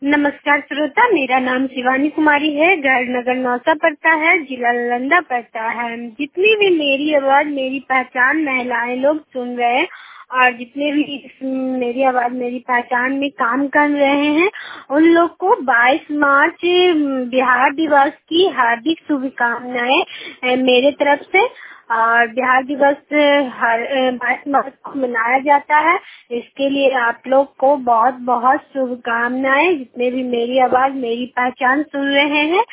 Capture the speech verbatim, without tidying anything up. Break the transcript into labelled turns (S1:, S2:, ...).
S1: नमस्कार श्रोता, मेरा नाम शिवानी कुमारी है। घर नगर नौसा पड़ता है, जिला नालंदा पड़ता है। जितनी भी मेरी आवाज मेरी पहचान महिलाएं लोग सुन रहे हैं और जितने भी मेरी आवाज मेरी पहचान में काम कर रहे हैं, उन लोग को बाईस मार्च बिहार दिवस की हार्दिक शुभकामनाएं मेरे तरफ से। और बिहार दिवस हर बाईस मार्च को मनाया जाता है। इसके लिए आप लोग को बहुत बहुत शुभकामनाएं, जितने भी मेरी आवाज मेरी पहचान सुन रहे हैं।